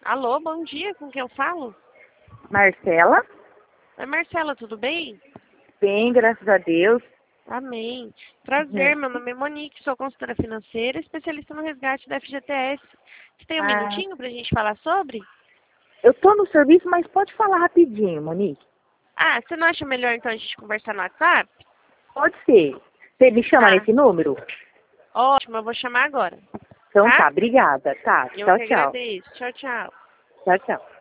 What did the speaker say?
Alô, bom dia, com quem eu falo? Marcela? Oi, Marcela, tudo bem? Bem, graças a Deus. Amém. Prazer, meu nome é Monique, sou consultora financeira, especialista no resgate da FGTS. Você tem um Ah, minutinho pra gente falar sobre? eu tô no serviço, mas pode falar rapidinho, Monique. Ah, você não acha melhor então a gente conversar no WhatsApp? Pode ser. Você me chama Tá. nesse número? Ótimo, eu vou chamar agora, Então tá? tá, obrigada. Tá, Eu tchau, que tchau. agradeço. Tchau, tchau. Tchau, tchau.